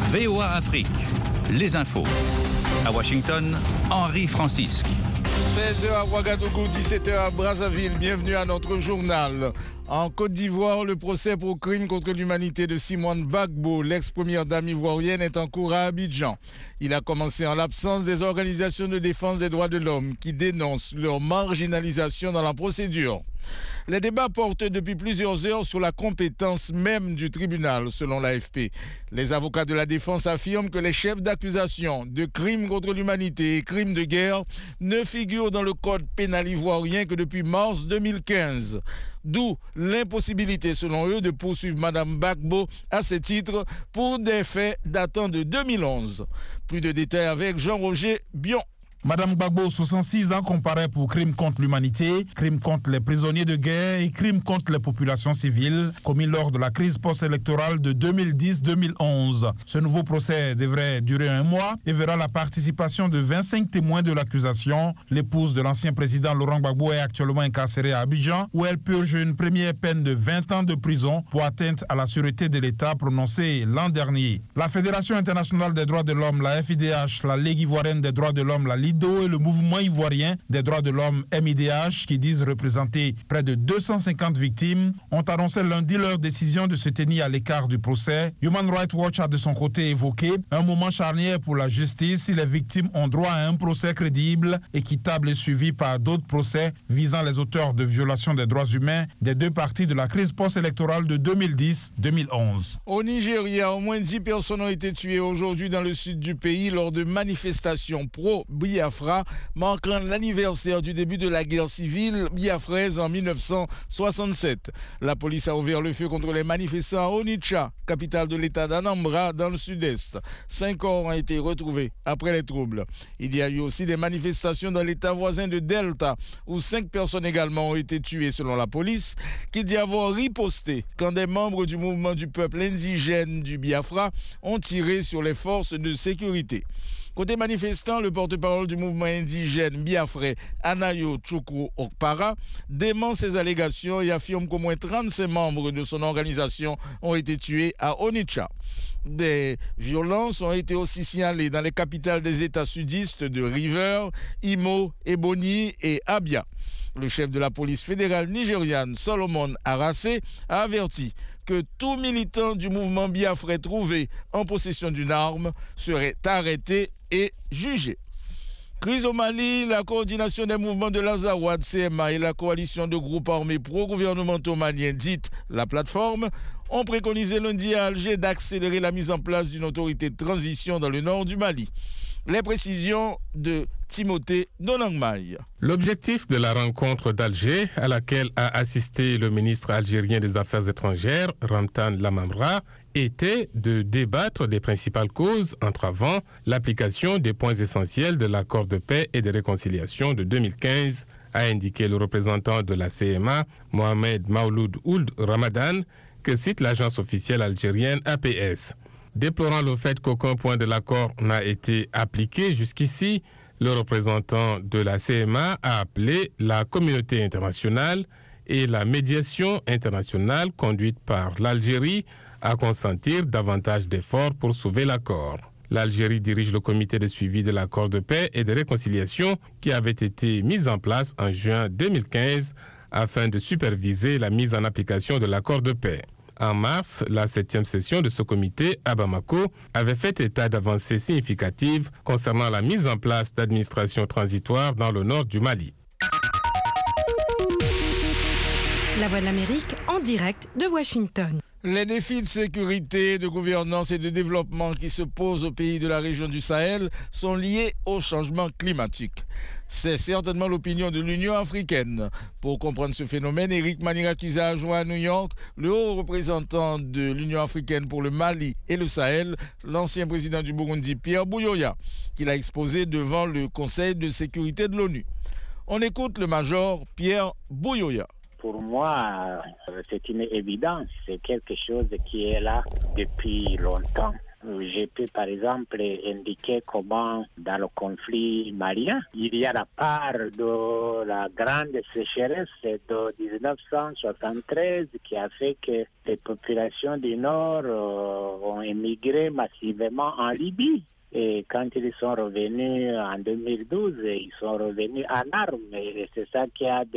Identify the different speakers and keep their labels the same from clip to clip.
Speaker 1: VOA Afrique, les infos. À Washington, Henri Francisque.
Speaker 2: 16h à Ouagadougou, 17h à Brazzaville. Bienvenue à notre journal. En Côte d'Ivoire, le procès pour crime contre l'humanité de Simone Gbagbo, l'ex-première dame ivoirienne, est en cours à Abidjan. Il a commencé en l'absence des organisations de défense des droits de l'homme qui dénoncent leur marginalisation dans la procédure. Les débats portent depuis plusieurs heures sur la compétence même du tribunal, selon l'AFP. Les avocats de la défense affirment que les chefs d'accusation de crimes contre l'humanité et crimes de guerre ne figurent dans le code pénal ivoirien que depuis mars 2015. D'où l'impossibilité, selon eux, de poursuivre Mme Gbagbo à ce titre pour des faits datant de 2011. Plus de détails avec Jean-Roger Bion.
Speaker 3: Madame Gbagbo, 66 ans, comparaît pour crimes contre l'humanité, crimes contre les prisonniers de guerre et crimes contre les populations civiles commis lors de la crise post-électorale de 2010-2011. Ce nouveau procès devrait durer 1 mois et verra la participation de 25 témoins de l'accusation. L'épouse de l'ancien président Laurent Gbagbo est actuellement incarcérée à Abidjan, où elle purge une première peine de 20 ans de prison pour atteinte à la sûreté de l'État prononcée l'an dernier. La Fédération internationale des droits de l'homme, la FIDH, la Ligue ivoirienne des droits de l'homme, la Lido et le mouvement ivoirien des droits de l'homme MIDH, qui disent représenter près de 250 victimes, ont annoncé lundi leur décision de se tenir à l'écart du procès. Human Rights Watch a de son côté évoqué un moment charnière pour la justice si les victimes ont droit à un procès crédible, équitable et suivi par d'autres procès visant les auteurs de violations des droits humains des deux parties de la crise post-électorale de 2010-2011.
Speaker 2: Au Nigeria, au moins 10 personnes ont été tuées aujourd'hui dans le sud du pays lors de manifestations pro-Biafra marquant l'anniversaire du début de la guerre civile biafraise en 1967. La police a ouvert le feu contre les manifestants à Onitsha, capitale de l'état d'Anambra, dans le sud-est. 5 corps ont été retrouvés après les troubles. Il y a eu aussi des manifestations dans l'état voisin de Delta, où 5 personnes également ont été tuées selon la police, qui dit avoir riposté quand des membres du mouvement du peuple indigène du Biafra ont tiré sur les forces de sécurité. Côté manifestant, le porte-parole du mouvement indigène biafrais, Anayo Chukwu Okpara, dément ces allégations et affirme qu'au moins 35 membres de son organisation ont été tués à Onitsha. Des violences ont été aussi signalées dans les capitales des États sudistes de River, Imo, Ebonyi et Abia. Le chef de la police fédérale nigériane, Solomon Arase, a averti que tout militant du mouvement biafrais trouvé en possession d'une arme serait arrêté et jugé. Crise au Mali, la coordination des mouvements de l'Azawad, CMA et la coalition de groupes armés pro-gouvernementaux maliens, dite la plateforme, ont préconisé lundi à Alger d'accélérer la mise en place d'une autorité de transition dans le nord du Mali. Les précisions de Timothée Donangmaï.
Speaker 4: L'objectif de la rencontre d'Alger, à laquelle a assisté le ministre algérien des Affaires étrangères, Ramtan Lamamra, était de débattre des principales causes entravant l'application des points essentiels de l'accord de paix et de réconciliation de 2015, a indiqué le représentant de la CMA, Mohamed Maouloud Ould Ramadan, que cite l'agence officielle algérienne APS. Déplorant le fait qu'aucun point de l'accord n'a été appliqué jusqu'ici, le représentant de la CMA a appelé la communauté internationale et la médiation internationale conduite par l'Algérie à consentir davantage d'efforts pour sauver l'accord. L'Algérie dirige le comité de suivi de l'accord de paix et de réconciliation qui avait été mis en place en juin 2015 afin de superviser la mise en application de l'accord de paix. En mars, la 7e session de ce comité à Bamako avait fait état d'avancées significatives concernant la mise en place d'administrations transitoires dans le nord du Mali.
Speaker 5: La Voix de l'Amérique en direct de Washington.
Speaker 2: Les défis de sécurité, de gouvernance et de développement qui se posent aux pays de la région du Sahel sont liés au changement climatique. C'est certainement l'opinion de l'Union africaine. Pour comprendre ce phénomène, Eric Manirakiza a joint à New York le haut représentant de l'Union africaine pour le Mali et le Sahel, l'ancien président du Burundi, Pierre Buyoya, qu'il a exposé devant le Conseil de sécurité de l'ONU. On écoute le major Pierre Buyoya.
Speaker 6: Pour moi, c'est une évidence, c'est quelque chose qui est là depuis longtemps. J'ai pu par exemple indiquer comment dans le conflit malien, il y a la part de la grande sécheresse de 1973 qui a fait que les populations du Nord ont émigré massivement en Libye. Et quand ils sont revenus en 2012, ils sont revenus en armes. Et c'est ça qui a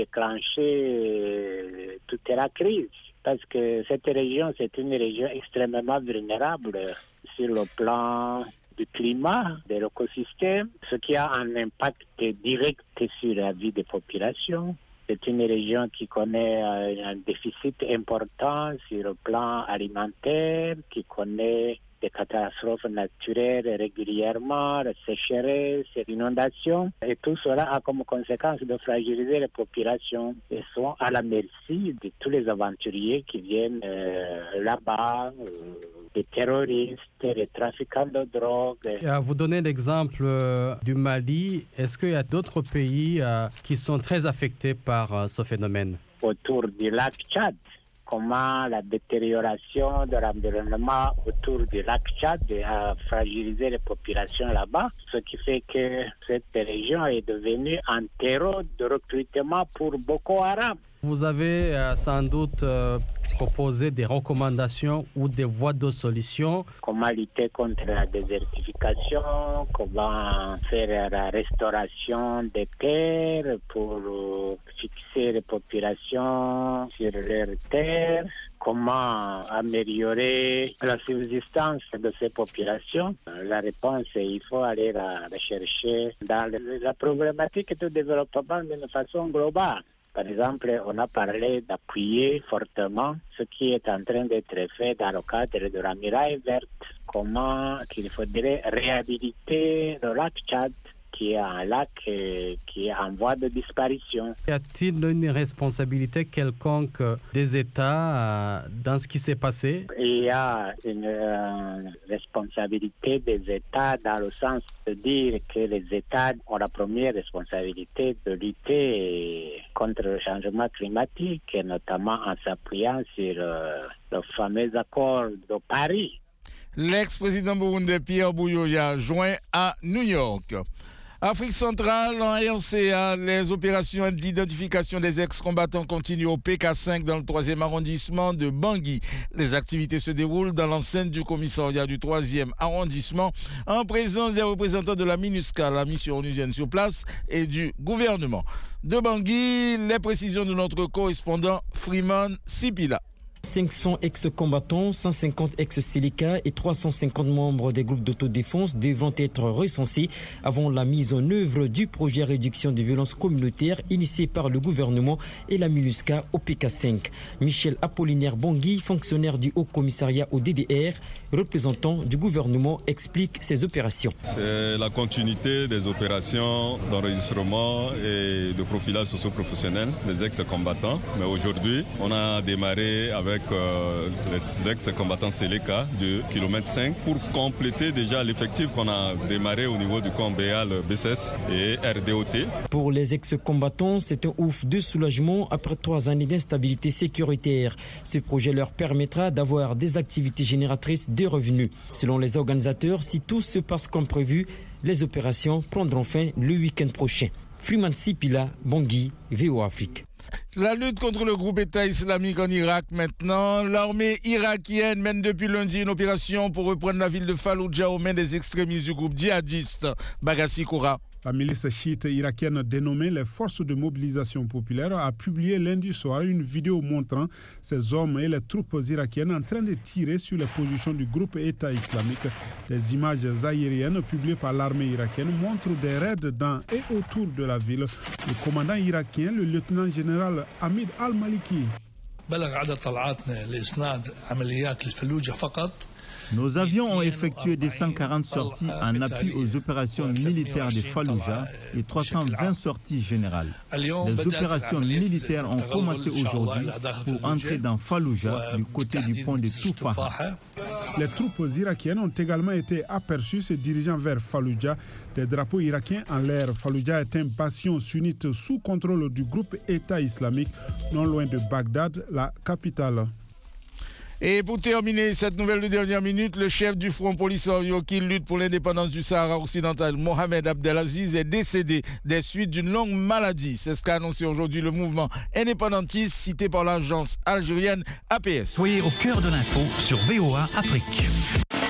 Speaker 6: déclenché toute la crise. Parce que cette région, c'est une région extrêmement vulnérable sur le plan du climat, de l'écosystème, ce qui a un impact direct sur la vie des populations. C'est une région qui connaît un déficit important sur le plan alimentaire, qui connaît des catastrophes naturelles régulièrement, la sécheresse, l'inondation. Et tout cela a comme conséquence de fragiliser les populations et sont à la merci de tous les aventuriers qui viennent là-bas, des terroristes, des trafiquants de drogue.
Speaker 7: Et à vous donner l'exemple du Mali, est-ce qu'il y a d'autres pays qui sont très affectés par ce phénomène?
Speaker 6: Autour du lac Tchad, comment la détérioration de l'environnement autour du lac Tchad a fragilisé les populations là-bas, ce qui fait que cette région est devenue un terreau de recrutement pour Boko Haram.
Speaker 7: Vous avez sans doute proposé des recommandations ou des voies de solution.
Speaker 6: Comment lutter contre la désertification, comment faire la restauration des terres pour fixer les populations sur leurs terres, comment améliorer la subsistance de ces populations. La réponse, il faut aller la chercher dans la problématique de développement d'une façon globale. Par exemple, on a parlé d'appuyer fortement ce qui est en train d'être fait dans le cadre de la muraille verte. Comment qu'il faudrait réhabiliter le lac Tchad, qui est un lac qui est en voie de disparition.
Speaker 7: Y a-t-il une responsabilité quelconque des États dans ce qui s'est passé?
Speaker 6: Il y a une responsabilité des États dans le sens de dire que les États ont la première responsabilité de lutter contre le changement climatique, et notamment en s'appuyant sur le fameux accord de Paris.
Speaker 2: L'ex-président burundais Pierre Buyoya joint à New York. Afrique centrale, en RCA, les opérations d'identification des ex-combattants continuent au PK5 dans le 3e arrondissement de Bangui. Les activités se déroulent dans l'enceinte du commissariat du 3e arrondissement en présence des représentants de la MINUSCA, la mission onusienne sur place, et du gouvernement. De Bangui, les précisions de notre correspondant Freeman Sipila.
Speaker 8: 500 ex-combattants, 150 ex-Séléka et 350 membres des groupes d'autodéfense devront être recensés avant la mise en œuvre du projet réduction des violences communautaires initié par le gouvernement et la MINUSCA au PK5. Michel Apollinaire Bangui, fonctionnaire du Haut Commissariat au DDR, représentant du gouvernement, explique ces opérations.
Speaker 9: C'est la continuité des opérations d'enregistrement et de profilage socio-professionnel des ex-combattants. Mais aujourd'hui, on a démarré avec les ex-combattants Séléka de kilomètre 5 pour compléter déjà l'effectif qu'on a démarré au niveau du camp Béal, BSS et RDOT.
Speaker 8: Pour les ex-combattants, c'est un ouf de soulagement après 3 années d'instabilité sécuritaire. Ce projet leur permettra d'avoir des activités génératrices de revenus. Selon les organisateurs, si tout se passe comme prévu, les opérations prendront fin le week-end prochain. Freeman Sipila, Bangui, VOA Afrique.
Speaker 2: La lutte contre le groupe État islamique en Irak maintenant. L'armée irakienne mène depuis lundi une opération pour reprendre la ville de Falloujah aux mains des extrémistes du groupe djihadiste Bagassi Koura.
Speaker 3: La milice chiite irakienne dénommée les Forces de mobilisation populaire a publié lundi soir une vidéo montrant ces hommes et les troupes irakiennes en train de tirer sur les positions du groupe État islamique. Les images aériennes publiées par l'armée irakienne montrent des raids dans et autour de la ville. Le commandant irakien, le lieutenant-général Hamid Al-Maliki.
Speaker 10: Nos avions ont effectué 240 sorties en appui aux opérations militaires de Falloujah et 320 sorties générales. Les opérations militaires ont commencé aujourd'hui pour entrer dans Falloujah du côté du pont de Toufaha.
Speaker 3: Les troupes irakiennes ont également été aperçues se dirigeant vers Falloujah. Des drapeaux irakiens en l'air. Falloujah est un bastion sunnite sous contrôle du groupe État islamique, non loin de Bagdad, la capitale.
Speaker 2: Et pour terminer cette nouvelle de dernière minute, le chef du Front Polisario qui lutte pour l'indépendance du Sahara occidental, Mohamed Abdelaziz, est décédé des suites d'une longue maladie. C'est ce qu'a annoncé aujourd'hui le mouvement indépendantiste cité par l'agence algérienne APS.
Speaker 1: Soyez au cœur de l'info sur VOA Afrique.